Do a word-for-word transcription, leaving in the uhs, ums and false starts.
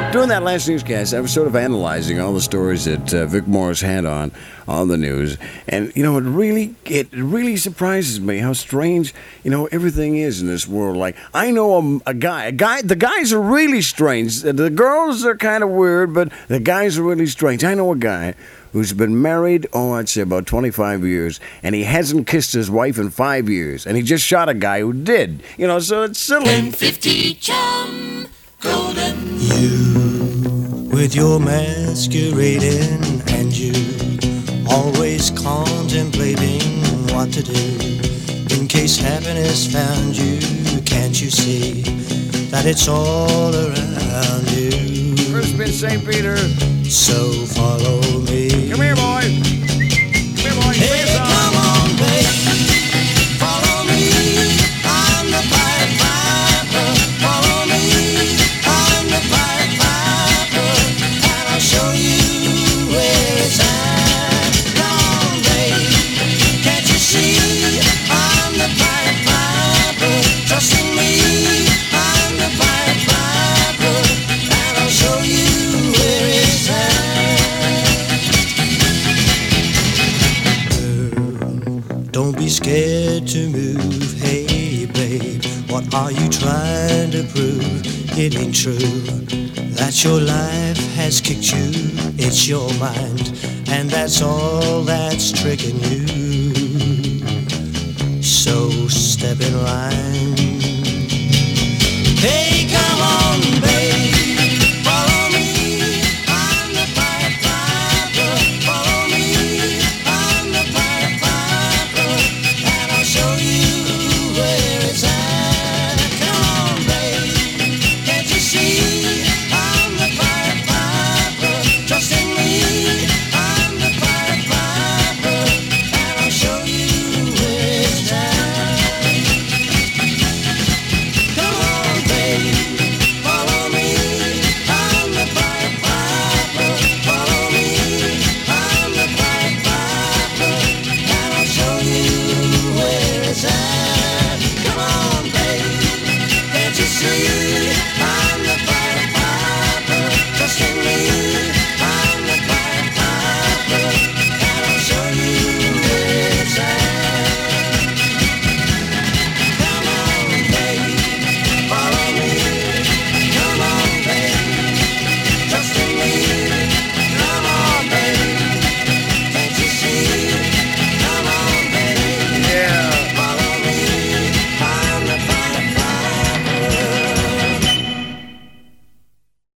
During that last newscast, I was sort of analyzing all the stories that uh, Vic Morris had on on the news, and you know, it really it really surprises me how strange you know everything is in this world. Like, I know a, a guy, a guy, the guys are really strange. The girls are kind of weird, but the guys are really strange. I know a guy who's been married, oh, I'd say about twenty-five years, and he hasn't kissed his wife in five years, and he just shot a guy who did. You know, so it's silly. ten fifty Chum Golden. You, with your masquerading, and you always contemplating what to do in case happiness found you. Can't you see that it's all around you? First been Saint Peter. So follow me. Come here, boy. Come here, boy. Hey, come on, baby. Follow me. I'm the Pied Piper. Follow me. I'm the Pied Piper. And I'll show you where it's at. Come on, baby. Can't you see? I'm the Pied Piper. Trust in me. I'm the Pied Piper. And I'll show you where it's at. Don't be scared to move. Hey, babe, what are you trying to prove? It ain't true that your life has kicked you. It's your mind, and that's all that's tricking you. So step in line. Hey,